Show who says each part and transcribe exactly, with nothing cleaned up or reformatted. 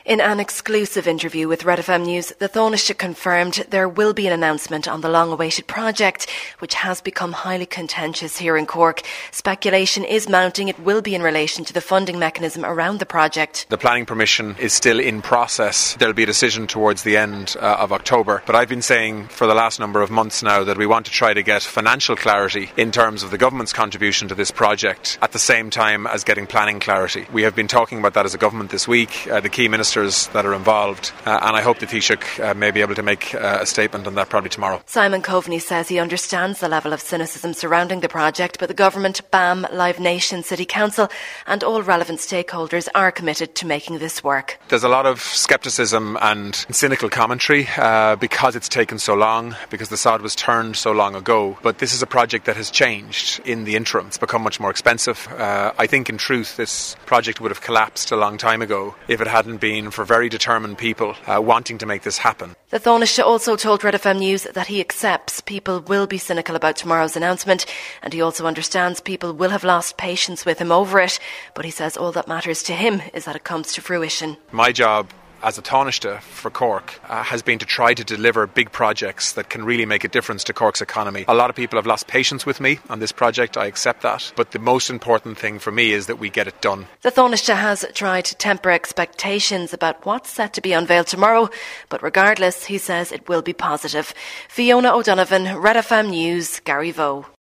Speaker 1: In an exclusive interview with Red F M News, the Taoiseach confirmed there will be an announcement on the long-awaited project, which has become highly contentious here in Cork. Speculation is mounting it will be in relation to the funding mechanism around the project.
Speaker 2: The planning permission is still in process. There'll be a decision towards the end uh, of October. But I've been saying for the last number of months now that we want to try to get financial clarity in terms of the government's contribution to this project at the same time as getting planning clarity. We have been talking about that as a government this week, uh, the key ministers that are involved, uh, and I hope the Taoiseach uh, may be able to make uh, a statement on that probably tomorrow.
Speaker 1: Simon Coveney says he understands the level of cynicism surrounding the project, but the government, B A M, Live Nation, City Council and all relevant stakeholders are committed to making this work.
Speaker 2: There's a lot of scepticism and cynical commentary uh, because it's taken so long, because the sod was turned so long ago, but this is a project that has changed in the interim. It's become much more expensive. Uh, I think in truth this project would have collapsed a long time ago if it hadn't been for very determined people uh, wanting to make this happen.
Speaker 1: The Taoiseach also told Red F M News that he accepts people will be cynical about tomorrow's announcement, and he also understands people will have lost patience with him over it, but he says all that matters to him is that it comes to fruition.
Speaker 2: My job as a Taoiseach for Cork uh, has been to try to deliver big projects that can really make a difference to Cork's economy. A lot of people have lost patience with me on this project, I accept that, but the most important thing for me is that we get it done.
Speaker 1: The Taoiseach has tried to temper expectations about what's set to be unveiled tomorrow, but regardless, he says it will be positive. Fiona O'Donovan, Red F M News, Garryvoe.